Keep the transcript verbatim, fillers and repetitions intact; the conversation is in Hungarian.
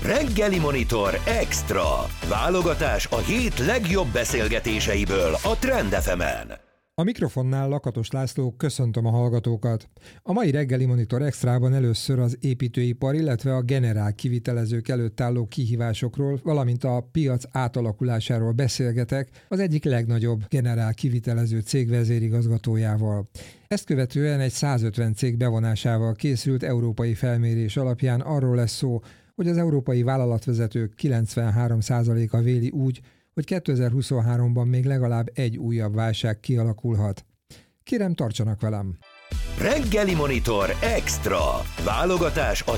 Reggeli Monitor Extra. Válogatás a hét legjobb beszélgetéseiből a Trend ef emen. A mikrofonnál Lakatos László, köszöntöm a hallgatókat. A mai Reggeli Monitor Extrában először az építőipar, illetve a generál kivitelezők előtt álló kihívásokról, valamint a piac átalakulásáról beszélgetek az egyik legnagyobb generál kivitelező cég vezérigazgatójával. Ezt követően egy százötven cég bevonásával készült európai felmérés alapján arról lesz szó, hogy az európai vállalatvezetők kilencvenhárom százaléka véli úgy, hogy kétezer-huszonháromban még legalább egy újabb válság kialakulhat. Kérem, tartsanak velem! Reggeli Monitor Extra. Válogatás a